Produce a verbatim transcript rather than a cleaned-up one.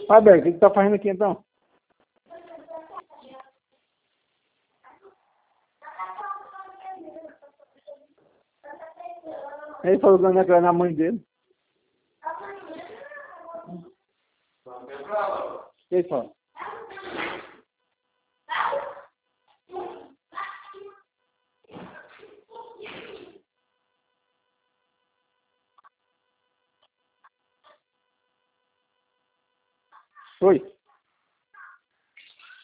Ah, Berg, o que você tá fazendo aqui então? Ele falou que não é na mãe dele. O que ele fala? Oi.